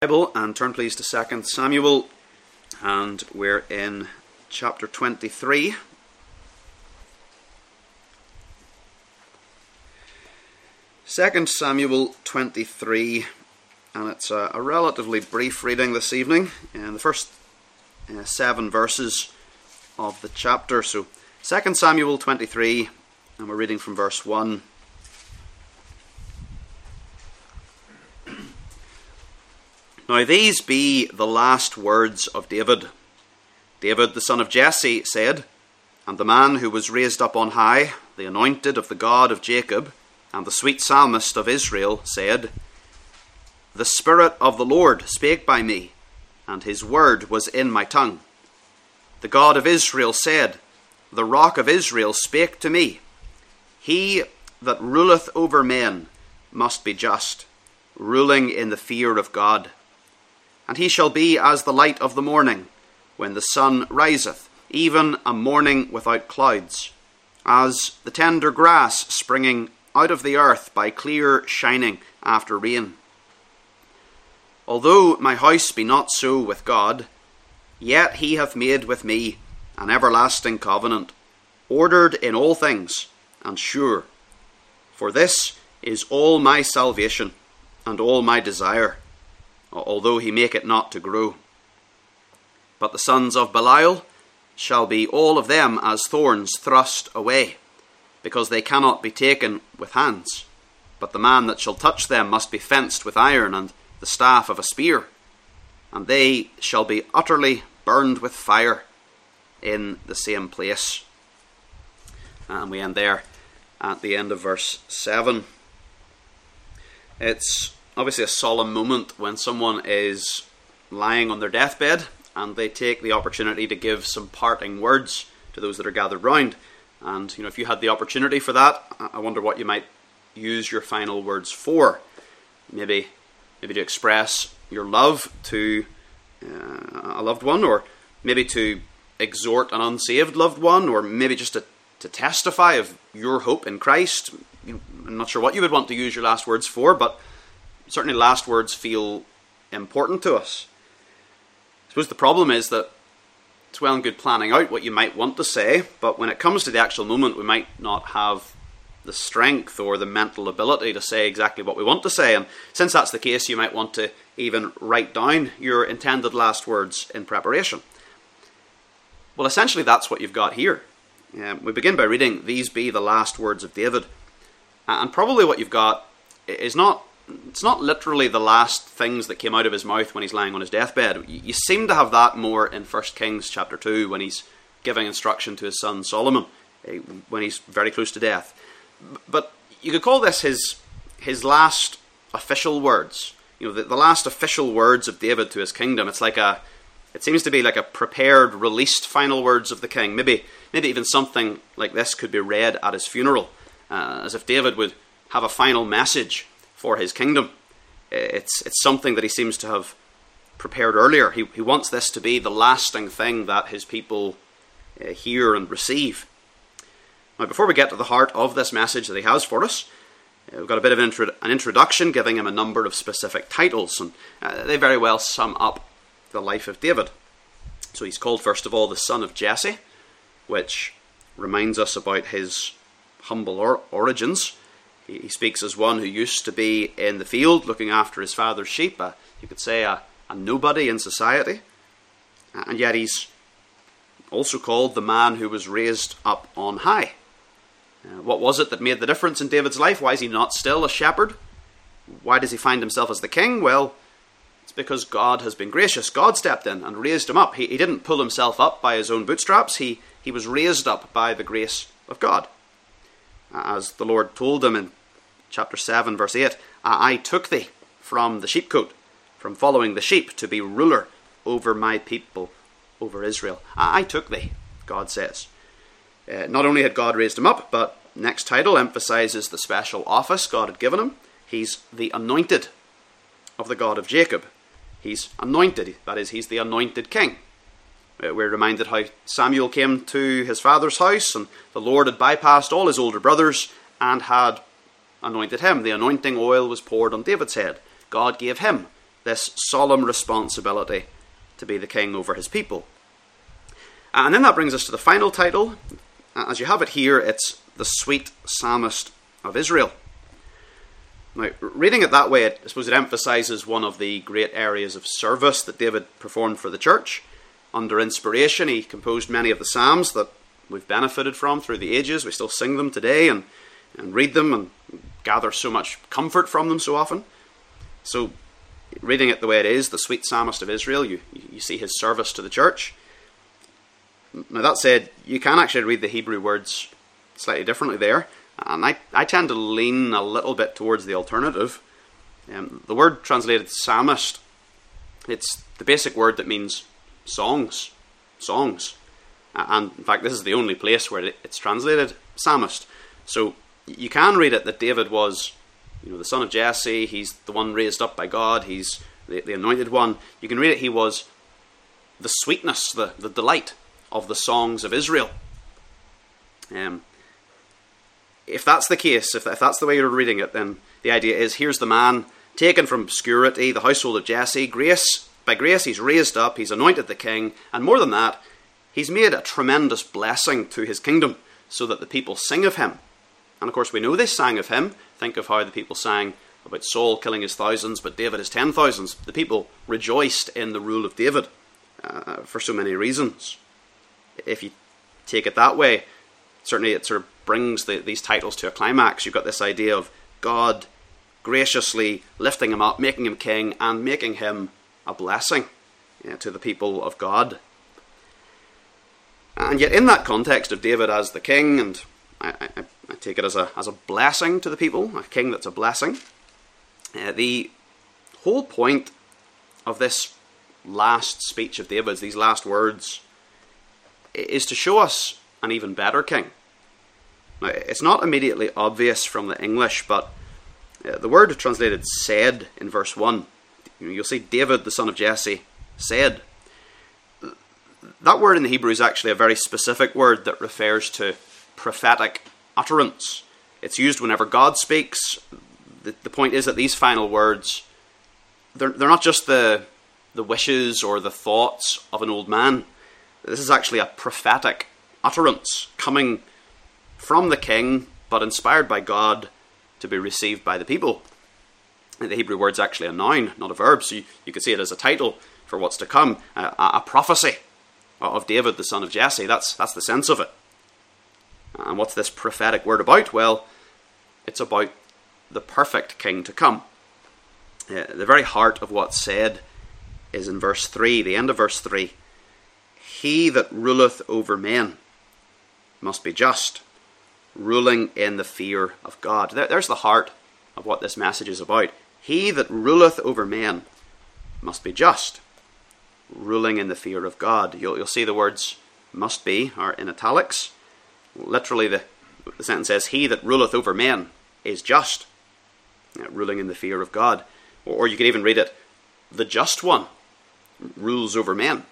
Bible and turn please to 2 Samuel, and we're in chapter 23. Second Samuel 23, and it's a relatively brief reading this evening, in the first 7 verses of the chapter. So 2 Samuel 23, and we're reading from verse 1. Now these be the last words of David. David, the son of Jesse, said, and the man who was raised up on high, the anointed of the God of Jacob, and the sweet psalmist of Israel, said, The Spirit of the Lord spake by me, and his word was in my tongue. The God of Israel said, The rock of Israel spake to me. He that ruleth over men must be just, ruling in the fear of God. And he shall be as the light of the morning, when the sun riseth, even a morning without clouds, as the tender grass springing out of the earth by clear shining after rain. Although my house be not so with God, yet he hath made with me an everlasting covenant, ordered in all things, and sure. For this is all my salvation, and all my desire, although he make it not to grow. But the sons of Belial shall be all of them as thorns thrust away, because they cannot be taken with hands. But the man that shall touch them must be fenced with iron and the staff of a spear, and they shall be utterly burned with fire in the same place. And we end there at the end of verse 7. It's obviously a solemn moment when someone is lying on their deathbed and they take the opportunity to give some parting words to those that are gathered round. And if you had the opportunity for that, I wonder what you might use your final words for. Maybe to express your love to a loved one, or maybe to exhort an unsaved loved one, or maybe just to testify of your hope in Christ. I'm not sure what you would want to use your last words for, but certainly last words feel important to us. I suppose the problem is that it's well and good planning out what you might want to say, but when it comes to the actual moment, we might not have the strength or the mental ability to say exactly what we want to say. And since that's the case, you might want to even write down your intended last words in preparation. Well, essentially that's what you've got here. We begin by reading, These be the last words of David. And probably what you've got is it's not literally the last things that came out of his mouth when he's lying on his deathbed. You seem to have that more in 1 Kings chapter 2 when he's giving instruction to his son Solomon when he's very close to death. But you could call this his last official words. The last official words of David to his kingdom. It seems to be like a prepared, released final words of the king. Maybe even something like this could be read at his funeral, as if David would have a final message for his kingdom. It's something that he seems to have prepared earlier. He wants this to be the lasting thing that his people hear and receive. Now, before we get to the heart of this message that he has for us, we've got a bit of an introduction giving him a number of specific titles, and they very well sum up the life of David. So he's called, first of all, the son of Jesse, which reminds us about his humble origins. He speaks as one who used to be in the field looking after his father's sheep, you could say a nobody in society. And yet he's also called the man who was raised up on high. What was it that made the difference in David's life? Why is he not still a shepherd? Why does he find himself as the king? Well, it's because God has been gracious. God stepped in and raised him up. He didn't pull himself up by his own bootstraps. He was raised up by the grace of God. As the Lord told him in chapter 7, verse 8, I took thee from the sheepcote, from following the sheep, to be ruler over my people, over Israel. I took thee, God says. Not only had God raised him up, but next title emphasizes the special office God had given him. He's the anointed of the God of Jacob. He's anointed, that is, he's the anointed king. We're reminded how Samuel came to his father's house, and the Lord had bypassed all his older brothers and had anointed him. The anointing oil was poured on David's head. God gave him this solemn responsibility to be the king over his people. And then that brings us to the final title. As you have it here, it's the Sweet Psalmist of Israel. Now, reading it that way, I suppose it emphasises one of the great areas of service that David performed for the church. Under inspiration, he composed many of the Psalms that we've benefited from through the ages. We still sing them today and read them and gather so much comfort from them so often. So, reading it the way it is, the Sweet Psalmist of Israel, you see his service to the church. Now, that said, you can actually read the Hebrew words slightly differently there. And I tend to lean a little bit towards the alternative. The word translated psalmist, it's the basic word that means songs. And in fact, this is the only place where it's translated psalmist. So you can read it that David was, the son of Jesse. He's the one raised up by God. He's the anointed one. You can read it, he was the sweetness, the delight of the songs of Israel. If that's the case, if that's the way you're reading it, then the idea is, here's the man taken from obscurity, the household of Jesse. By grace he's raised up, he's anointed the king, and more than that, he's made a tremendous blessing to his kingdom, so that the people sing of him. And of course we know they sang of him. Think of how the people sang about Saul killing his thousands, but David his 10,000s. The people rejoiced in the rule of David for so many reasons. If you take it that way, certainly it sort of brings these titles to a climax. You've got this idea of God graciously lifting him up, making him king, and making him a blessing to the people of God. And yet in that context of David as the king, and I take it as a blessing to the people, a king that's a blessing, the whole point of this last speech of David's, these last words, is to show us an even better king. Now, it's not immediately obvious from the English, but the word translated said in verse 1, you'll see David, the son of Jesse, said. That word in the Hebrew is actually a very specific word that refers to prophetic utterance. It's used whenever God speaks. The point is that these final words, they're not just the wishes or the thoughts of an old man. This is actually a prophetic utterance coming from the king, but inspired by God to be received by the people. The Hebrew word's actually a noun, not a verb, so you could see it as a title for what's to come, a prophecy of David, the son of Jesse. That's the sense of it. And what's this prophetic word about? Well, it's about the perfect king to come. The very heart of what's said is in verse 3, the end of verse 3. He that ruleth over men must be just, ruling in the fear of God. There's the heart of what this message is about. He that ruleth over men must be just, ruling in the fear of God. You'll see the words must be are in italics. Literally the sentence says, he that ruleth over men is just, ruling in the fear of God. Or you could even read it, the just one rules over men.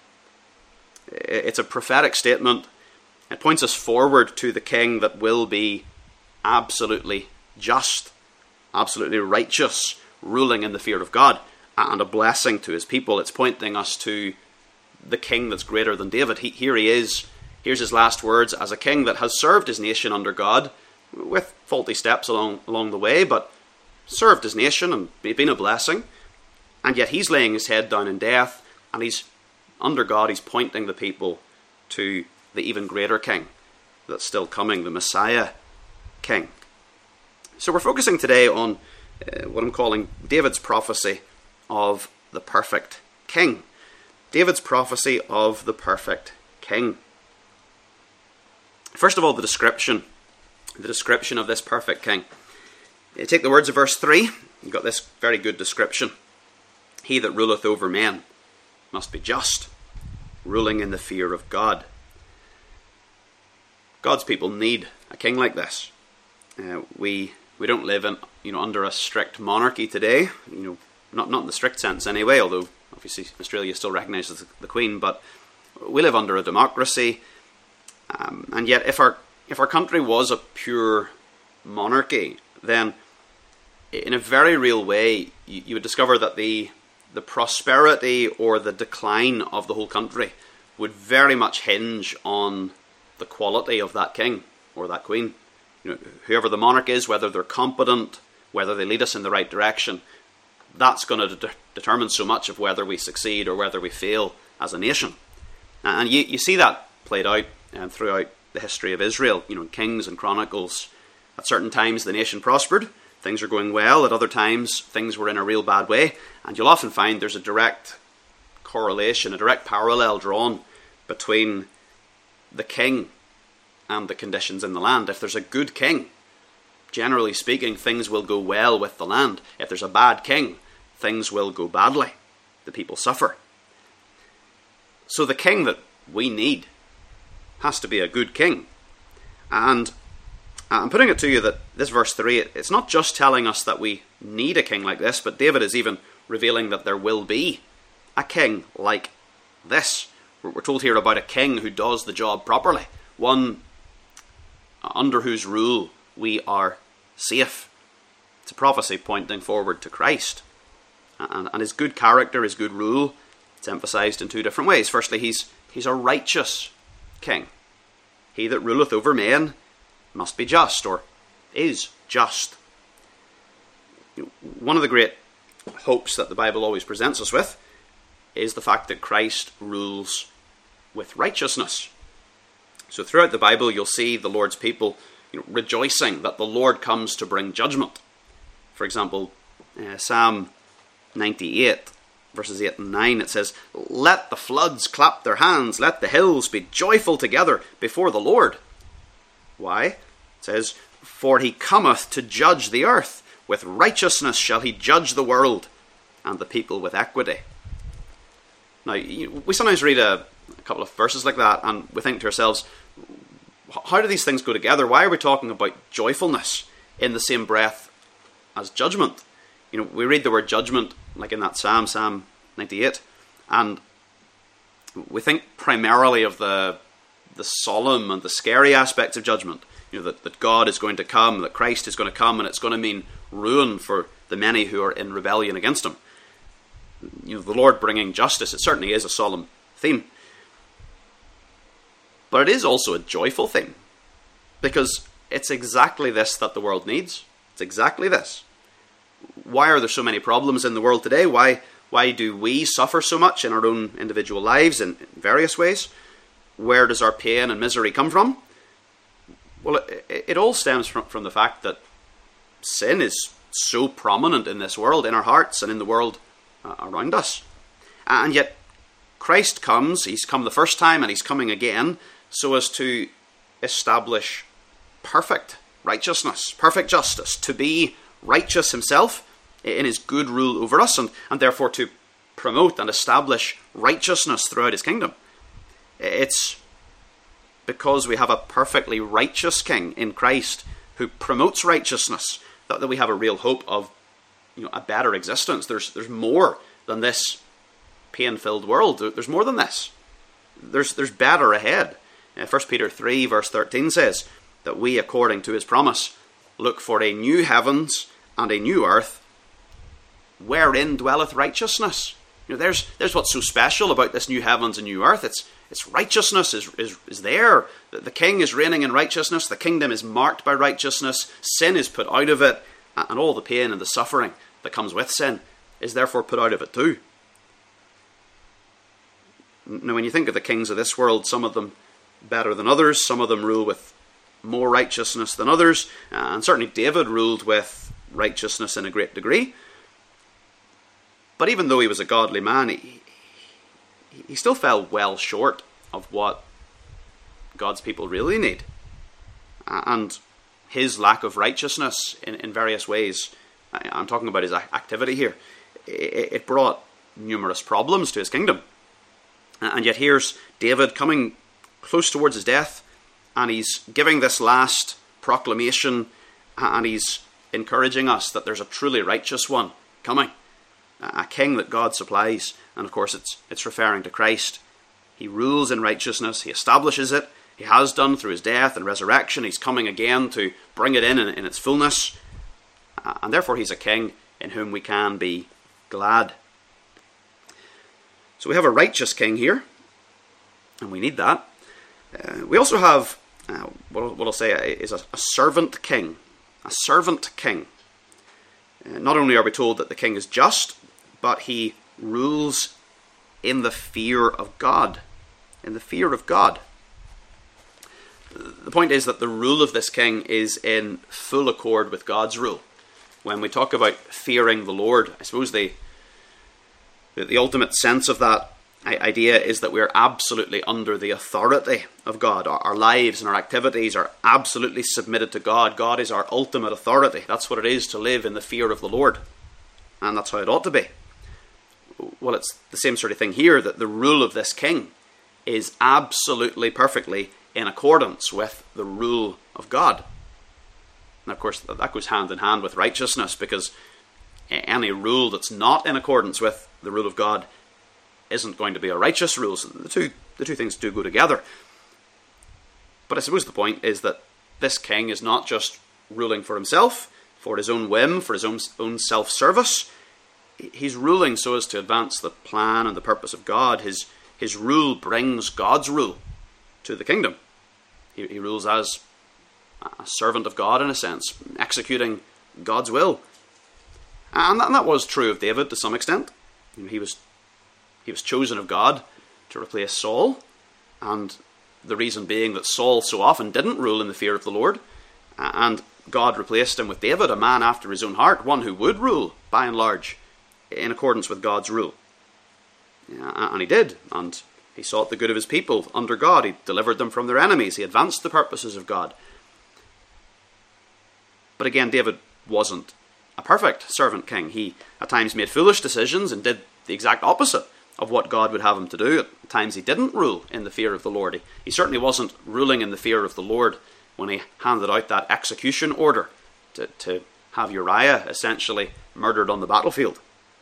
It's a prophetic statement. It points us forward to the king that will be absolutely just, absolutely righteous, ruling in the fear of God, and a blessing to his people. It's pointing us to the king that's greater than David. Here he is. Here's his last words as a king that has served his nation under God, with faulty steps along the way, but served his nation and been a blessing. And yet he's laying his head down in death, and he's under God, he's pointing the people to the even greater king that's still coming, the Messiah king. So we're focusing today on what I'm calling David's prophecy of the perfect king. David's prophecy of the perfect king. First of all, the description of this perfect king. You take the words of verse 3, you've got this very good description. He that ruleth over men must be just, ruling in the fear of God. God's people need a king like this. We don't live in under a strict monarchy today. Not in the strict sense anyway. Although obviously Australia still recognises the Queen, but we live under a democracy. And yet, if our country was a pure monarchy, then in a very real way, you would discover that the the prosperity or the decline of the whole country would very much hinge on the quality of that king or that queen. Whoever the monarch is, whether they're competent, whether they lead us in the right direction, that's going to determine so much of whether we succeed or whether we fail as a nation. And you see that played out throughout the history of Israel. In Kings and Chronicles, at certain times the nation prospered, things are going well. At other times, things were in a real bad way. And you'll often find there's a direct correlation, a direct parallel drawn between the king and the conditions in the land. If there's a good king, generally speaking, things will go well with the land. If there's a bad king, things will go badly. The people suffer. So the king that we need has to be a good king. And I'm putting it to you that this verse 3, it's not just telling us that we need a king like this, but David is even revealing that there will be a king like this. We're told here about a king who does the job properly, one under whose rule we are safe. It's a prophecy pointing forward to Christ. And his good character, his good rule, it's emphasized in two different ways. Firstly, he's a righteous king. He that ruleth over men must be just, or is just. One of the great hopes that the Bible always presents us with is the fact that Christ rules with righteousness. So throughout the Bible, you'll see the Lord's people rejoicing that the Lord comes to bring judgment. For example, Psalm 98, verses 8 and 9, it says, "Let the floods clap their hands, let the hills be joyful together before the Lord." Why? It says, "For he cometh to judge the earth. With righteousness shall he judge the world, and the people with equity." Now, we sometimes read a couple of verses like that, and we think to ourselves, how do these things go together? Why are we talking about joyfulness in the same breath as judgment? We read the word judgment, like in that Psalm 98, and we think primarily of the solemn and the scary aspects of judgment. That God is going to come, that Christ is going to come, and it's going to mean ruin for the many who are in rebellion against him. The Lord bringing justice, it certainly is a solemn theme. But it is also a joyful theme, because it's exactly this that the world needs. It's exactly this. Why are there so many problems in the world today? Why do we suffer so much in our own individual lives in various ways? Where does our pain and misery come from? Well, it all stems from the fact that sin is so prominent in this world, in our hearts and in the world around us. And yet Christ comes, he's come the first time and he's coming again, so as to establish perfect righteousness, perfect justice, to be righteous himself in his good rule over us, and therefore to promote and establish righteousness throughout his kingdom. It's because we have a perfectly righteous king in Christ who promotes righteousness that we have a real hope of a better existence. There's more than this pain-filled world. There's more than this. There's better ahead. 1 Peter 3 verse 13 says that we, according to his promise, look for a new heavens and a new earth wherein dwelleth righteousness. There's what's so special about this new heavens and new earth. It's righteousness is there. The king is reigning in righteousness. The kingdom is marked by righteousness. Sin is put out of it, and all the pain and the suffering that comes with sin is therefore put out of it too. Now, when you think of the kings of this world, some of them better than others, some of them rule with more righteousness than others, and certainly David ruled with righteousness in a great degree. But even though he was a godly man, he still fell well short of what God's people really need. And his lack of righteousness in various ways, I'm talking about his activity here, it brought numerous problems to his kingdom. And yet here's David coming close towards his death, and he's giving this last proclamation, and he's encouraging us that there's a truly righteous one coming, a king that God supplies. And of course it's referring to Christ. He rules in righteousness, he establishes it, he has done through his death and resurrection. He's coming again to bring it in its fullness, and therefore he's a king in whom we can be glad. So we have a righteous king here, and we need that. We also have, what I'll say is a servant king. A servant king. Not only are we told that the king is just, but he rules in the fear of God. In the fear of God. The point is that the rule of this king is in full accord with God's rule. When we talk about fearing the Lord, I suppose the ultimate sense of that idea is that we're absolutely under the authority of God. Our lives and our activities are absolutely submitted to God. God is our ultimate authority. That's what it is to live in the fear of the Lord. And that's how it ought to be. Well, it's the same sort of thing here, that the rule of this king is absolutely perfectly in accordance with the rule of God. And of course, that goes hand in hand with righteousness, because any rule that's not in accordance with the rule of God isn't going to be a righteous rule. So the two things do go together. But I suppose the point is that this king is not just ruling for himself, for his own whim, for his own self-service. He's ruling so as to advance the plan and the purpose of God. His rule brings God's rule to the kingdom. He rules as a servant of God, in a sense, executing God's will. And that was true of David to some extent. He was chosen of God to replace Saul, and the reason being that Saul so often didn't rule in the fear of the Lord, and God replaced him with David, a man after his own heart, one who would rule, by and large, in accordance with God's rule. And he did, and he sought the good of his people under God. He delivered them from their enemies. He advanced the purposes of God. But again, David wasn't a perfect servant king. He at times made foolish decisions and did the exact opposite of what God would have him to do. At times he didn't rule in the fear of the Lord. He certainly wasn't ruling in the fear of the Lord when he handed out that execution order to have Uriah essentially murdered on the battlefield.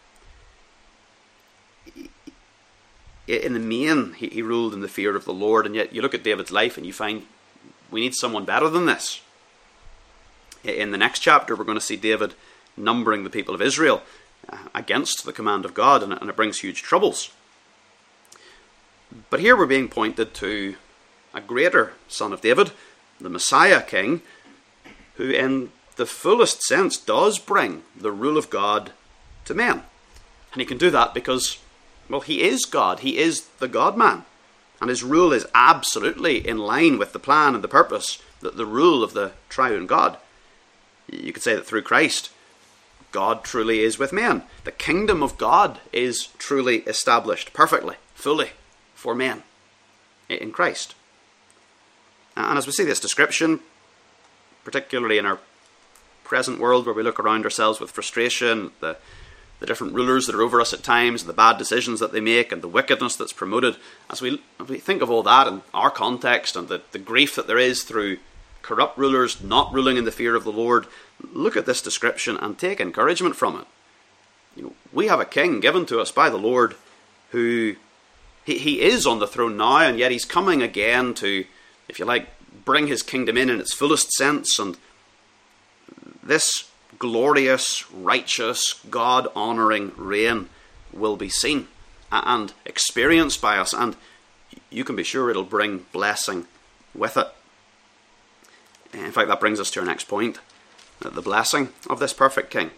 In the main, he ruled in the fear of the Lord, and yet you look at David's life and you find we need someone better than this. In the next chapter, we're going to see David numbering the people of Israel against the command of God, and it brings huge troubles. But here we're being pointed to a greater son of David, the Messiah king, who in the fullest sense does bring the rule of God to men. And he can do that because, well, he is God. He is the God-man. And his rule is absolutely in line with the plan and the purpose, the rule of the triune God. You could say that through Christ, God truly is with men. The kingdom of God is truly established perfectly, fully, for men in Christ. And as we see this description, particularly in our present world where we look around ourselves with frustration, the different rulers that are over us at times, the bad decisions that they make, and the wickedness that's promoted, as we think of all that in our context and the grief that there is through corrupt rulers not ruling in the fear of the Lord, look at this description and take encouragement from it. We have a king given to us by the Lord who he is on the throne now, and yet he's coming again to, if you like, bring his kingdom in its fullest sense, and this glorious, righteous, God-honouring reign will be seen and experienced by us, and you can be sure it'll bring blessing with it. In fact, that brings us to our next point, the blessing of this perfect king.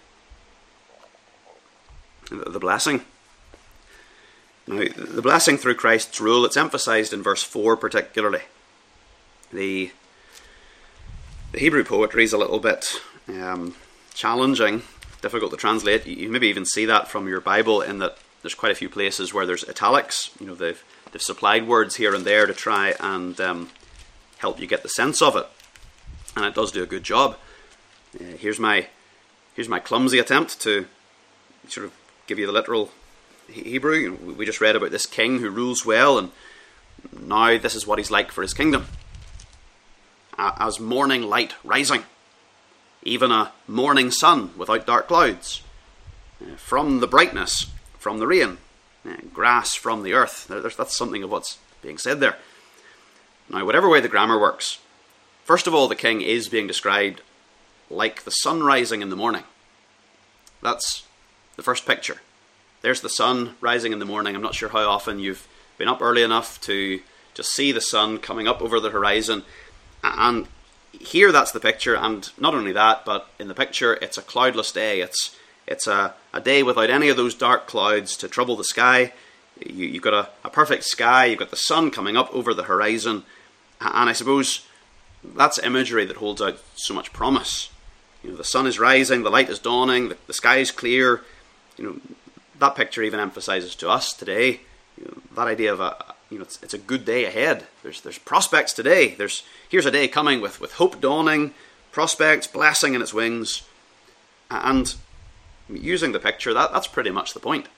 The blessing. Now, the blessing through Christ's rule, it's emphasised in verse 4 particularly. The Hebrew poetry is a little bit challenging, difficult to translate. You maybe even see that from your Bible in that there's quite a few places where there's italics. They've supplied words here and there to try and help you get the sense of it. And it does do a good job. Here's my clumsy attempt to sort of give you the literal Hebrew. We just read about this king who rules well, and now this is what he's like for his kingdom. As morning light rising, even a morning sun without dark clouds, from the brightness, from the rain, grass from the earth. That's something of what's being said there. Now, whatever way the grammar works, first of all, the king is being described like the sun rising in the morning. That's the first picture. there's the sun rising in the morning. I'm not sure how often you've been up early enough to just see the sun coming up over the horizon. And here that's the picture, and not only that, but in the picture it's a cloudless day. It's a day without any of those dark clouds to trouble the sky. You've got a perfect sky, you've got the sun coming up over the horizon, and I suppose that's imagery that holds out so much promise. The sun is rising, the light is dawning, the sky is clear. That picture even emphasizes to us today that idea of it's a good day ahead. There's prospects today. Here's a day coming with hope dawning, prospects, blessing in its wings. And using the picture, that's pretty much the point.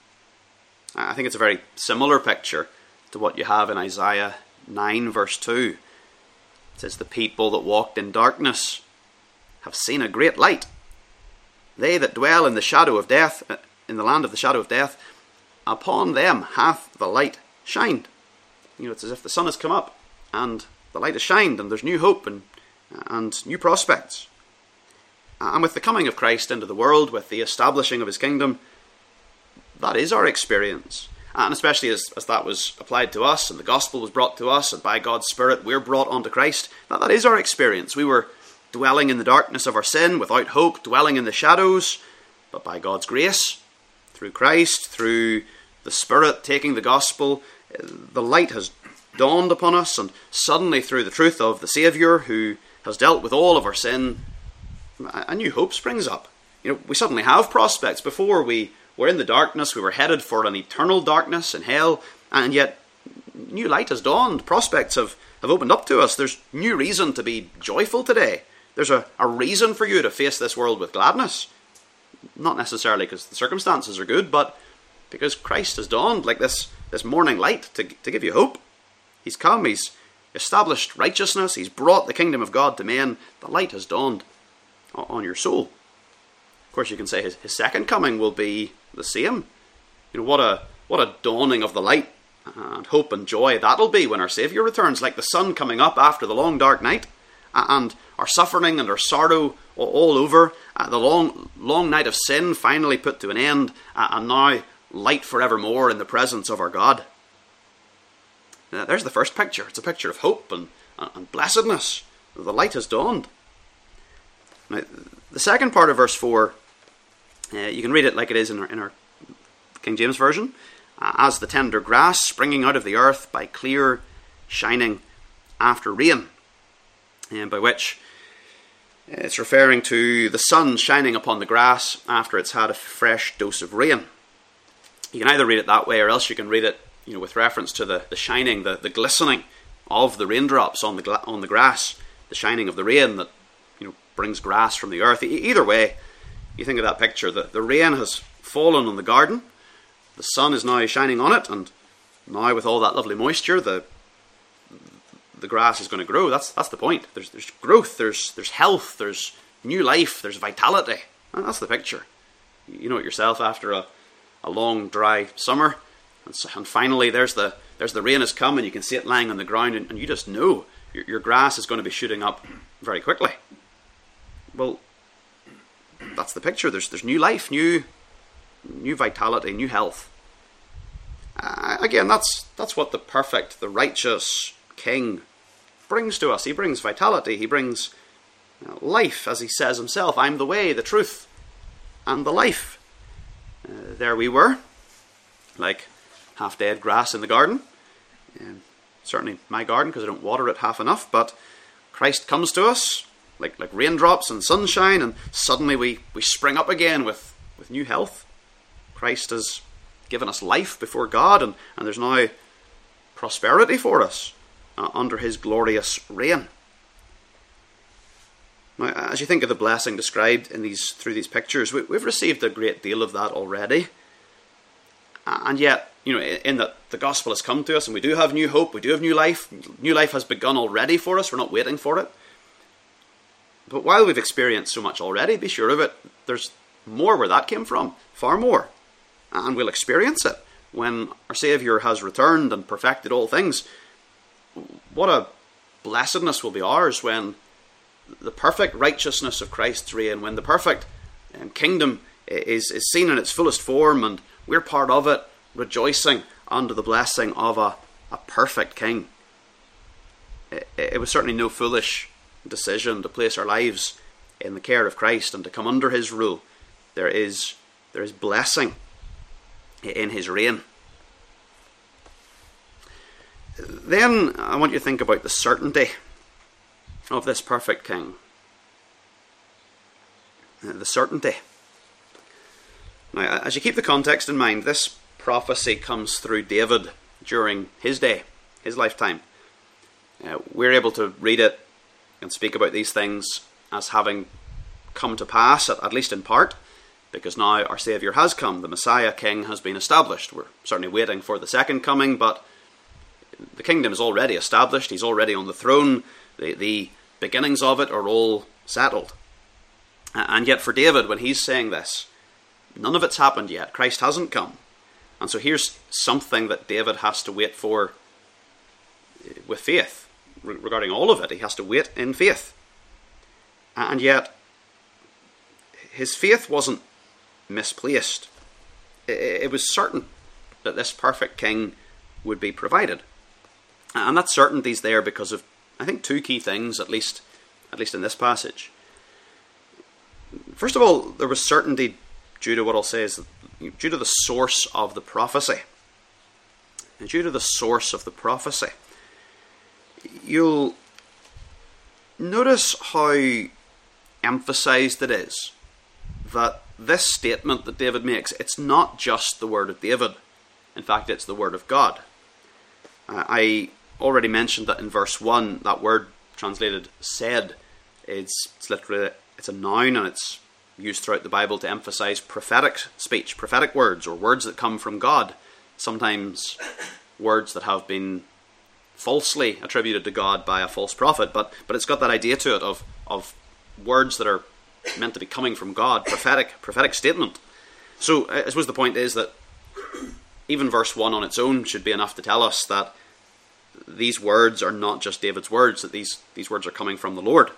I think it's a very similar picture to what you have in Isaiah 9 verse 2. It says, "The people that walked in darkness have seen a great light. They that dwell in the shadow of death, in the land of the shadow of death, upon them hath the light shined." It's as if the sun has come up and the light has shined, and there's new hope and new prospects. And with the coming of Christ into the world, with the establishing of his kingdom, that is our experience. And especially as that was applied to us, and the gospel was brought to us, and by God's Spirit we're brought onto Christ, that is our experience. We were dwelling in the darkness of our sin, without hope, dwelling in the shadows, but by God's grace, through Christ, through the Spirit taking the gospel, the light has dawned upon us, and suddenly through the truth of the Saviour who has dealt with all of our sin, a new hope springs up. We suddenly have prospects. Before we were in the darkness, we were headed for an eternal darkness in hell, and yet new light has dawned. Prospects have opened up to us. There's new reason to be joyful today. There's a reason for you to face this world with gladness. Not necessarily because the circumstances are good, but because Christ has dawned like this morning light to give you hope. He's come, he's established righteousness, he's brought the kingdom of God to men. The light has dawned on your soul. Of course, you can say his second coming will be the same. What a dawning of the light and hope and joy that'll be when our Saviour returns, like the sun coming up after the long dark night, and our suffering and our sorrow all over, the long night of sin finally put to an end, and now light forevermore in the presence of our God. There's the first picture. It's a picture of hope and blessedness. The light has dawned. Now, the second part of verse 4, you can read it like it is in our King James Version. As the tender grass springing out of the earth by clear shining after rain. And by which it's referring to the sun shining upon the grass after it's had a fresh dose of rain. You can either read it that way, or else you can read it with reference to the shining, the glistening of the raindrops on the grass, the shining of the rain that brings grass from the earth. Either way, you think of that picture. The rain has fallen on the garden. The sun is now shining on it, and now with all that lovely moisture, the grass is going to grow. That's the point. There's growth, there's health, there's new life, there's vitality. And that's the picture. You know it yourself after a long dry summer, and finally there's the rain has come, and you can see it lying on the ground, and you just know your grass is going to be shooting up very quickly. Well, that's the picture. There's new life, new vitality, new health. Again, that's what the perfect, the righteous King brings to us. He brings vitality. He brings life, as he says himself. I'm the way, the truth, and the life. There we were, like half-dead grass in the garden. Certainly my garden, because I don't water it half enough. But Christ comes to us like raindrops and sunshine, and suddenly we spring up again with new health. Christ has given us life before God, and there's now prosperity for us under his glorious reign. Now, as you think of the blessing described through these pictures, we've received a great deal of that already. And yet, in that the gospel has come to us, and we do have new hope, we do have new life. New life has begun already for us. We're not waiting for it. But while we've experienced so much already, be sure of it, there's more where that came from, far more. And we'll experience it when our Saviour has returned and perfected all things. What a blessedness will be ours when the perfect righteousness of Christ's reign, when the perfect kingdom is seen in its fullest form, and We're part of it, rejoicing under the blessing of a perfect king. It was certainly no foolish decision to place our lives in the care of Christ and to come under his rule. There is blessing in his reign. Then I want you to think about the certainty of this perfect king. The certainty. Now, as you keep the context in mind, this prophecy comes through David during his day, his lifetime. We're able to read it and speak about these things as having come to pass, at least in part, because now our Saviour has come. The Messiah King has been established. We're certainly waiting for the second coming, but the kingdom is already established. He's already on the throne. The beginnings of it are all settled. And yet for David, when he's saying this, none of it's happened yet. Christ hasn't come. And so here's something that David has to wait for with faith. Regarding all of it, he has to wait in faith. And yet, his faith wasn't misplaced. It was certain that this perfect king would be provided. And that certainty's there because of, I think, two key things, at least in this passage. First of all, there was certainty due to what I'll say is due to the source of the prophecy. And due to the source of the prophecy, you'll notice how emphasized it is that this statement that David makes, it's not just the word of David. In fact, it's the word of God. I already mentioned that in verse 1, that word translated said, it's a noun, and it's used throughout the Bible to emphasize prophetic speech, prophetic words, or words that come from God. Sometimes words that have been falsely attributed to God by a false prophet, but it's got that idea to it of words that are meant to be coming from God, prophetic statement. So I suppose the point is that even verse 1 on its own should be enough to tell us that these words are not just David's words, that these words are coming from the Lord.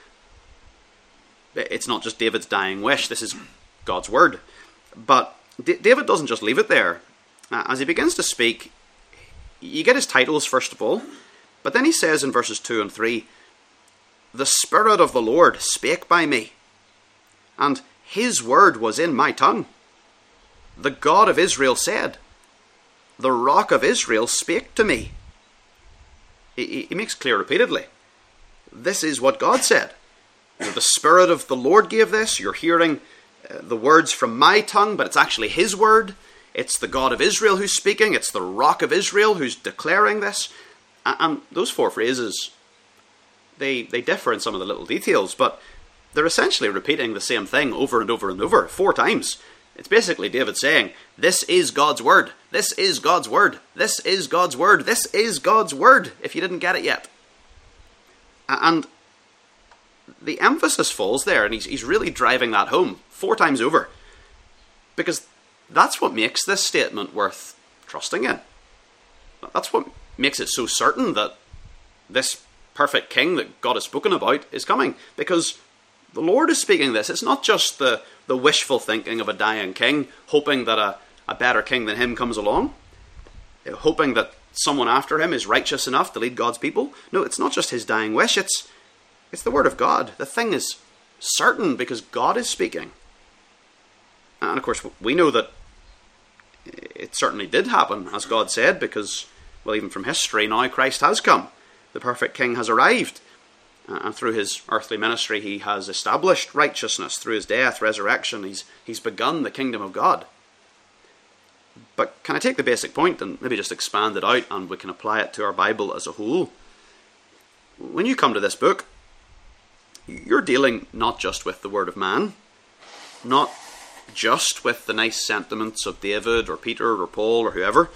It's not just David's dying wish, this is God's word. But David doesn't just leave it there. As he begins to speak, you get his titles first of all, but then he says in verses 2 and 3, "The Spirit of the Lord spake by me, and his word was in my tongue. The God of Israel said, the Rock of Israel spake to me." He makes clear repeatedly, this is what God said. The Spirit of the Lord gave this. You're hearing the words from my tongue, but it's actually his word. It's the God of Israel who's speaking. It's the Rock of Israel who's declaring this. And those four phrases, they differ in some of the little details, but they're essentially repeating the same thing over and over and over, 4 times. It's basically David saying, this is God's word. This is God's word. This is God's word. This is God's word, if you didn't get it yet. And the emphasis falls there, and he's really driving that home 4 times over. Because that's what makes this statement worth trusting in. That's what makes it so certain that this perfect king that God has spoken about is coming. Because the Lord is speaking this. It's not just the wishful thinking of a dying king, hoping that a better king than him comes along, hoping that someone after him is righteous enough to lead God's people. No, it's not just his dying wish, it's the word of God. The thing is certain because God is speaking. And of course, we know that it certainly did happen, as God said, because, well, even from history, now Christ has come. The perfect king has arrived. And through his earthly ministry, he has established righteousness. Through his death, resurrection, he's begun the kingdom of God. But can I take the basic point and maybe just expand it out, and we can apply it to our Bible as a whole? When you come to this book, you're dealing not just with the word of man, not just with the nice sentiments of David or Peter or Paul or whoever.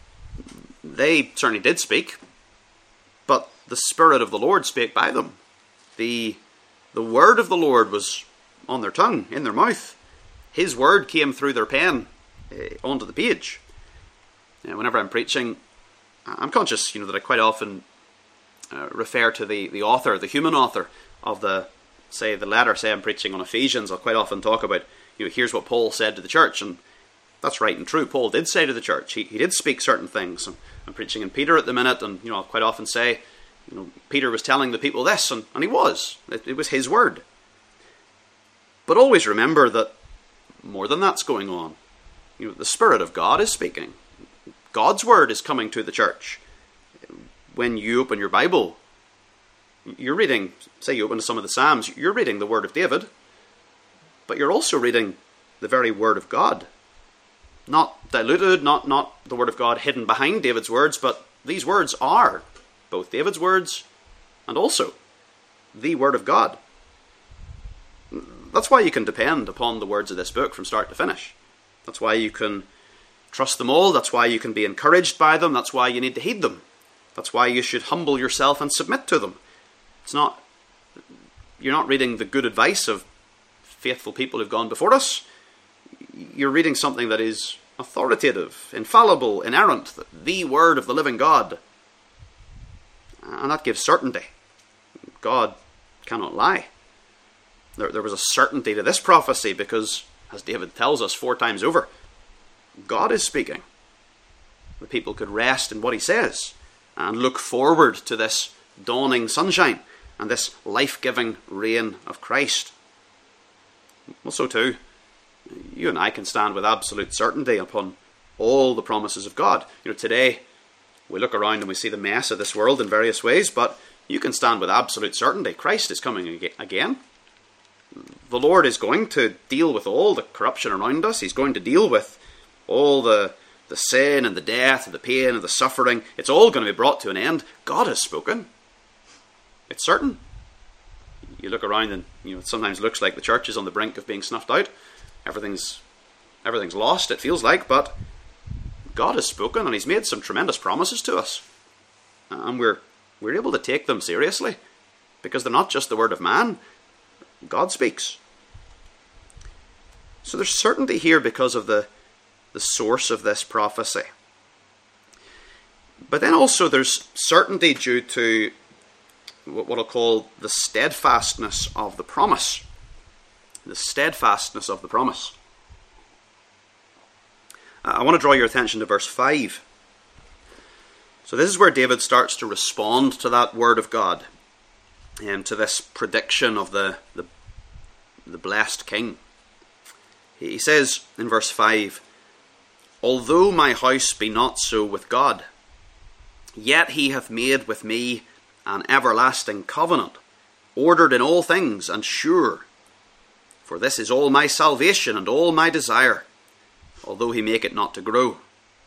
They certainly did speak, but the Spirit of the Lord spake by them. The word of the Lord was on their tongue, in their mouth. His word came through their pen onto the page. Whenever I'm preaching, I'm conscious, that I quite often refer to the author, the human author of the letter. Say I'm preaching on Ephesians, I'll quite often talk about, here's what Paul said to the church, and That's right and true. Paul did say to the church, he did speak certain things. I'm preaching in Peter at the minute, and I'll quite often say, Peter was telling the people this, and he was. It was his word. But always remember that more than that's going on. The Spirit of God is speaking. God's word is coming to the church. When you open your Bible, you're reading, say you open to some of the Psalms, you're reading the word of David, but you're also reading the very word of God. Not diluted, not the word of God hidden behind David's words, but these words are both David's words and also the word of God. That's why you can depend upon the words of this book from start to finish. That's why you can trust them all. That's why you can be encouraged by them. That's why you need to heed them. That's why you should humble yourself and submit to them. You're not reading the good advice of faithful people who've gone before us. You're reading something that is authoritative, infallible, inerrant, the word of the living God. And that gives certainty. God cannot lie. There was a certainty to this prophecy because, as David tells us 4 times over, God is speaking. The people could rest in what he says and look forward to this dawning sunshine and this life-giving reign of Christ. Well, so too, you and I can stand with absolute certainty upon all the promises of God. Today, we look around and we see the mess of this world in various ways, but you can stand with absolute certainty. Christ is coming again. The Lord is going to deal with all the corruption around us. He's going to deal with all the sin and the death and the pain and the suffering. It's all going to be brought to an end. God has spoken. It's certain. You look around and it sometimes looks like the church is on the brink of being snuffed out. Everything's lost, it feels like, but God has spoken and he's made some tremendous promises to us. And we're able to take them seriously because they're not just the word of man. God speaks. So there's certainty here because of the source of this prophecy. But then also there's certainty due to what I'll call the steadfastness of the promise. The steadfastness of the promise. I want to draw your attention to verse 5. So this is where David starts to respond to that word of God and to this prediction of the blessed king. He says in verse 5, "Although my house be not so with God, yet he hath made with me an everlasting covenant, ordered in all things and sure. For this is all my salvation and all my desire, although he make it not to grow."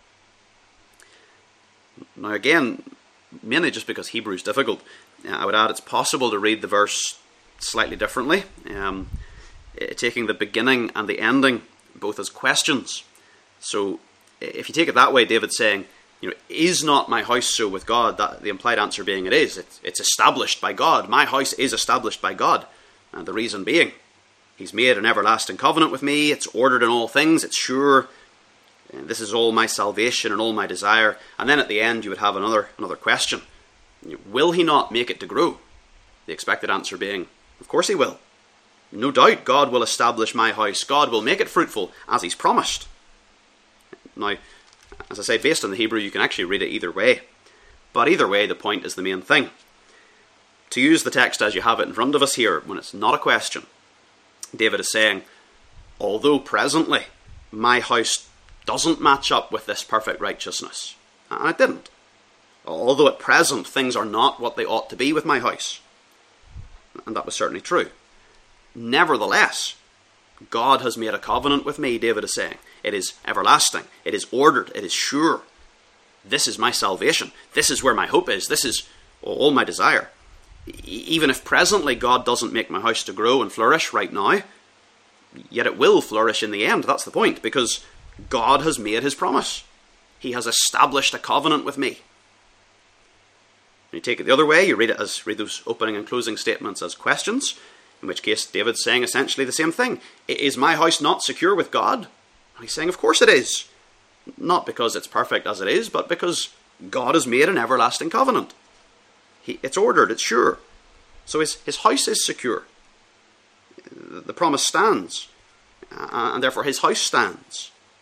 Now again, mainly just because Hebrew is difficult, I would add it's possible to read the verse slightly differently, taking the beginning and the ending both as questions. So if you take it that way, David's saying, is not my house so with God? That the implied answer being it is. It's established by God. My house is established by God. And the reason being, he's made an everlasting covenant with me. It's ordered in all things. It's sure. And this is all my salvation and all my desire. And then at the end, you would have another question. Will he not make it to grow? The expected answer being, of course he will. No doubt God will establish my house. God will make it fruitful as he's promised. Now, as I say, based on the Hebrew, you can actually read it either way. But either way, the point is the main thing. To use the text as you have it in front of us here, when it's not a question, David is saying, although presently my house doesn't match up with this perfect righteousness, and it didn't. Although at present things are not what they ought to be with my house, and that was certainly true. Nevertheless, God has made a covenant with me, David is saying. It is everlasting. It is ordered. It is sure. This is my salvation. This is where my hope is. This is all my desire. Even if presently God doesn't make my house to grow and flourish right now, yet it will flourish in the end. That's the point, because God has made his promise. He has established a covenant with me. When you take it the other way, you read those opening and closing statements as questions, in which case David's saying essentially the same thing. Is my house not secure with God? And he's saying, of course it is. Not because it's perfect as it is, but because God has made an everlasting covenant. It's ordered, it's sure. So his house is secure. The promise stands, and therefore his house stands.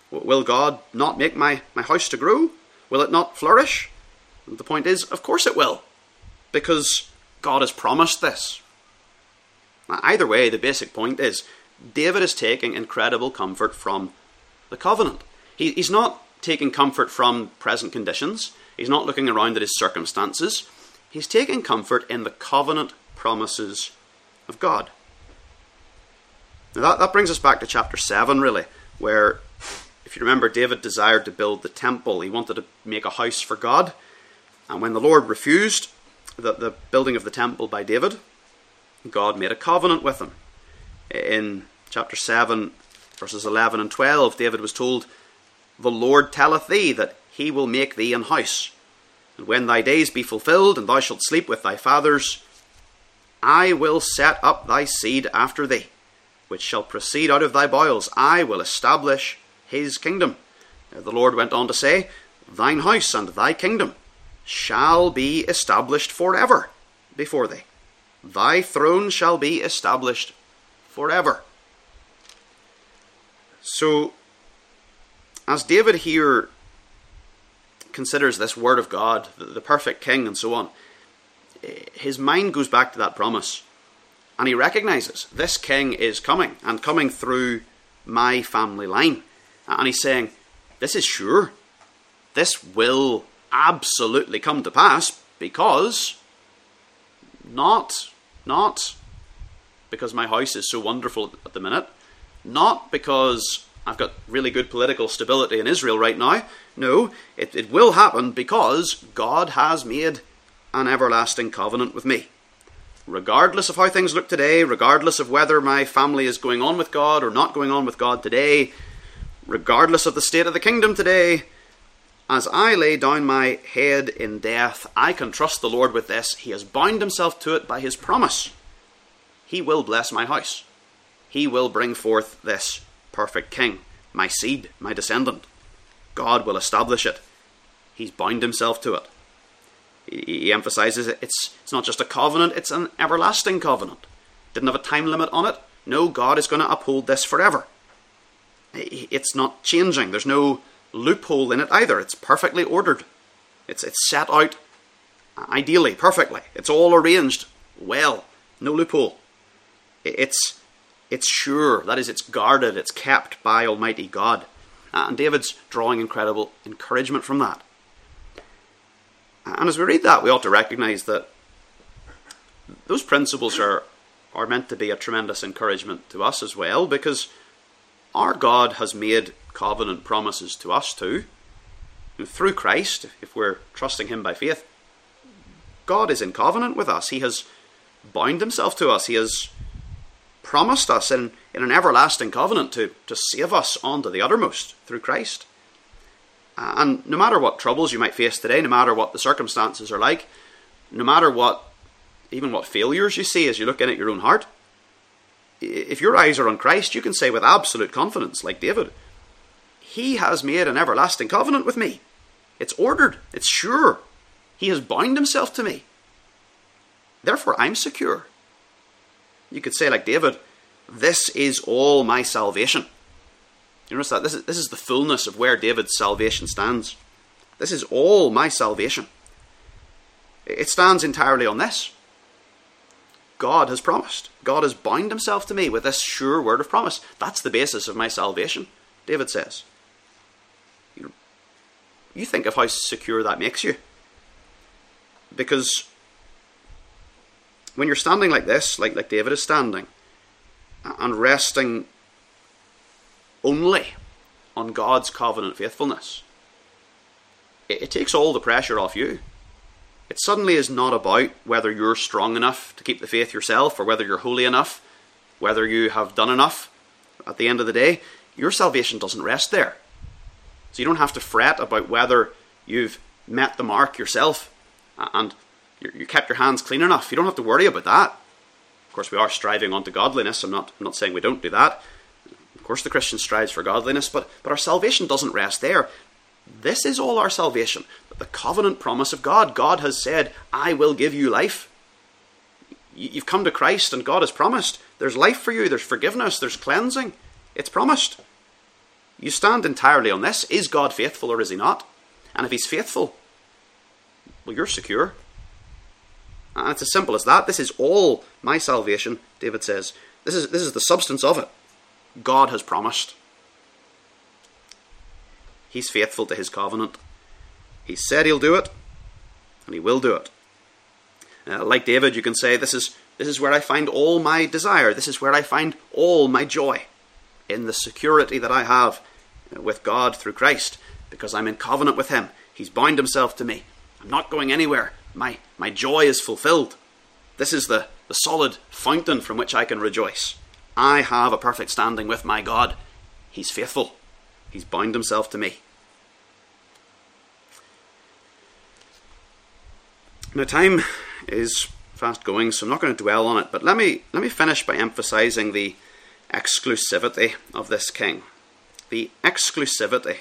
Will God not make my house to grow? Will it not flourish? And the point is, of course it will, because God has promised this. Now, either way, the basic point is, David is taking incredible comfort from the covenant. He's not taking comfort from present conditions. He's not looking around at his circumstances. He's taking comfort in the covenant promises of God. Now that brings us back to chapter 7, really, where, if you remember, David desired to build the temple. He wanted to make a house for God. And when the Lord refused the building of the temple by David, God made a covenant with him. In chapter 7, verses 11 and 12, David was told, "The Lord telleth thee that he will make thee an house. And when thy days be fulfilled, and thou shalt sleep with thy fathers, I will set up thy seed after thee, which shall proceed out of thy bowels. I will establish his kingdom." The Lord went on to say, "Thine house and thy kingdom shall be established forever before thee. Thy throne shall be established forever." So, as David here considers this word of God, the perfect king and so on, his mind goes back to that promise. And he recognizes this king is coming, and coming through my family line. And he's saying, this is sure. This will absolutely come to pass, because not because my house is so wonderful at the minute, not because I've got really good political stability in Israel right now. No, it will happen because God has made an everlasting covenant with me. Regardless of how things look today, regardless of whether my family is going on with God or not going on with God today, regardless of the state of the kingdom today, as I lay down my head in death, I can trust the Lord with this. He has bound himself to it by his promise. He will bless my house. He will bring forth this perfect king, my seed, my descendant. God will establish it. He's bound himself to it. He emphasizes it's not just a covenant, it's an everlasting covenant. Didn't have a time limit on it. No, God is going to uphold this forever. It's not changing. There's no loophole in it either. It's perfectly ordered. It's set out ideally, perfectly. It's all arranged well. No loophole. It's sure. That is, it's guarded. It's kept by Almighty God. And David's drawing incredible encouragement from that. And as we read that, we ought to recognize that those principles are meant to be a tremendous encouragement to us as well, because our God has made covenant promises to us too. And through Christ, if we're trusting him by faith, God is in covenant with us. He has bound himself to us. He has promised us in an everlasting covenant to save us on to the uttermost through Christ. And no matter what troubles you might face today, no matter what the circumstances are like, no matter even what failures you see as you look in at your own heart, if your eyes are on Christ, you can say with absolute confidence, like David, he has made an everlasting covenant with me. It's ordered. It's sure. He has bound himself to me. Therefore, I'm secure. You could say like David, this is all my salvation. You notice that? This is the fullness of where David's salvation stands. This is all my salvation. It stands entirely on this. God has promised. God has bound himself to me with this sure word of promise. That's the basis of my salvation, David says. You think of how secure that makes you. Because when you're standing like this, like David is standing, and resting only on God's covenant faithfulness, it takes all the pressure off you. It suddenly is not about whether you're strong enough to keep the faith yourself, or whether you're holy enough, whether you have done enough. At the end of the day, your salvation doesn't rest there. So you don't have to fret about whether you've met the mark yourself and you kept your hands clean enough. You don't have to worry about that. Of course, we are striving unto godliness. I'm not saying we don't do that. Of course, the Christian strives for godliness, but our salvation doesn't rest there. This is all our salvation. The covenant promise of God. God has said, I will give you life. You've come to Christ and God has promised. There's life for you. There's forgiveness. There's cleansing. It's promised. You stand entirely on this. Is God faithful or is he not? And if he's faithful, well, you're secure. And it's as simple as that. This is all my salvation, David says. This is the substance of it. God has promised. He's faithful to his covenant. He said he'll do it, and he will do it. Like David, you can say, this is where I find all my desire. This is where I find all my joy, in the security that I have with God through Christ, because I'm in covenant with him. He's bound himself to me. I'm not going anywhere. My joy is fulfilled. This is the solid fountain from which I can rejoice. I have a perfect standing with my God. He's faithful. He's bound himself to me. Now, time is fast going, so I'm not going to dwell on it, but let me finish by emphasizing the exclusivity of this king. The exclusivity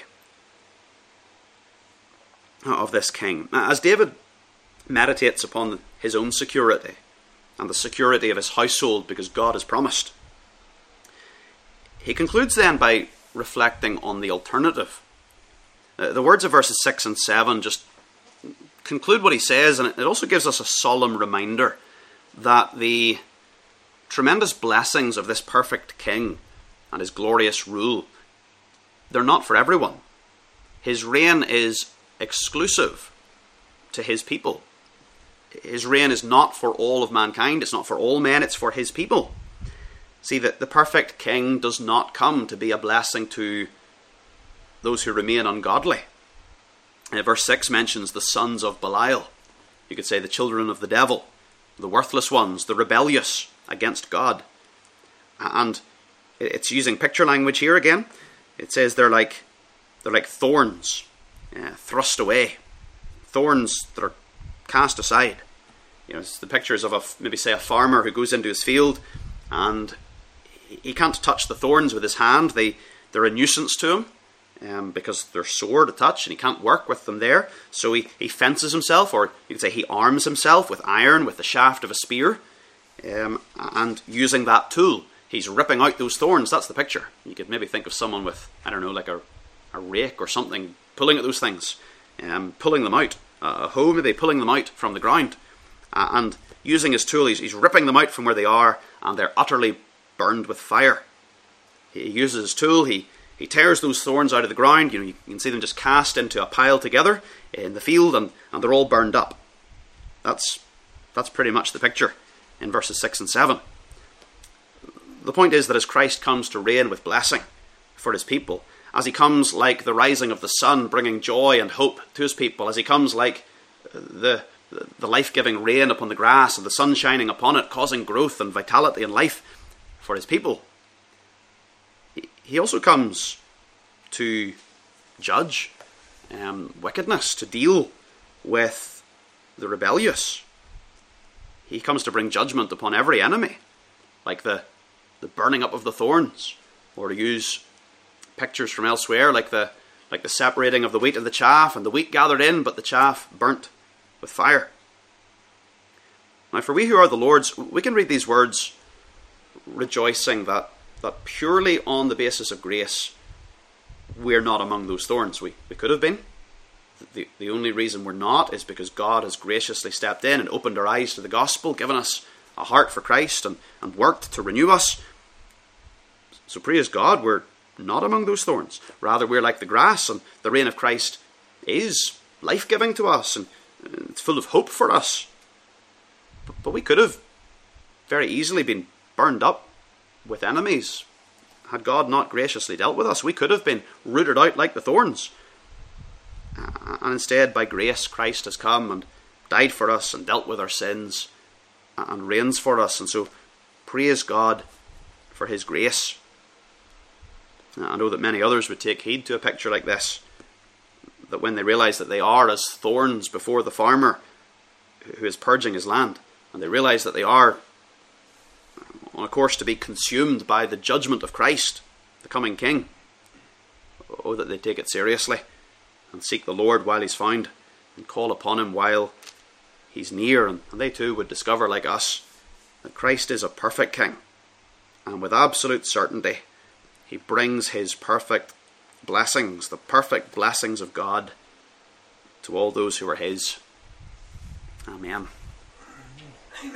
of this king. As David meditates upon his own security and the security of his household because God has promised, he concludes then by reflecting on the alternative. The words of verses 6 and 7 just conclude what he says, and it also gives us a solemn reminder that the tremendous blessings of this perfect king and his glorious rule, they're not for everyone. His reign is exclusive to his people. His reign is not for all of mankind. It's not for all men. It's for his people. See, that the perfect king does not come to be a blessing to those who remain ungodly. Verse 6 mentions the sons of Belial. You could say the children of the devil, the worthless ones, the rebellious against God. And it's using picture language here again. It says they're like thorns thrust away. Thorns that are cast aside. It's the pictures of a farmer who goes into his field and he can't touch the thorns with his hand. They're a nuisance to him. Because they're sore to touch and he can't work with them there. So he fences himself, or you could say he arms himself with iron, with the shaft of a spear. And using that tool, he's ripping out those thorns. That's the picture. You could maybe think of someone with, like a rake or something, pulling at those things, pulling them out. A hoe maybe, pulling them out from the ground. And using his tool, he's ripping them out from where they are, and they're utterly burned with fire. He uses his tool, he tears those thorns out of the ground. You can see them just cast into a pile together in the field, and they're all burned up. That's pretty much the picture in verses 6 and 7. The point is that as Christ comes to reign with blessing for his people, as he comes like the rising of the sun, bringing joy and hope to his people, as he comes like the life-giving rain upon the grass and the sun shining upon it, causing growth and vitality and life for his people, he also comes to judge wickedness, to deal with the rebellious. He comes to bring judgment upon every enemy, like the burning up of the thorns, or to use pictures from elsewhere, like the separating of the wheat and the chaff, and the wheat gathered in, but the chaff burnt with fire. Now, for we who are the Lord's, we can read these words rejoicing that purely on the basis of grace, we're not among those thorns. We could have been. The only reason we're not is because God has graciously stepped in and opened our eyes to the gospel, given us a heart for Christ, and worked to renew us. So praise God, we're not among those thorns. Rather, we're like the grass, and the reign of Christ is life-giving to us, and it's full of hope for us. But we could have very easily been burned up with enemies. Had God not graciously dealt with us, we could have been rooted out like the thorns. And instead, by grace, Christ has come and died for us and dealt with our sins and reigns for us. And so, praise God for his grace. I know that many others would take heed to a picture like this, that when they realise that they are as thorns before the farmer who is purging his land, and they realise that they are on a course to be consumed by the judgment of Christ, the coming King, that they take it seriously and seek the Lord while he's found, and call upon him while he's near. And they too would discover, like us, that Christ is a perfect King, and with absolute certainty he brings his perfect blessings, the perfect blessings of God to all those who are his. Amen.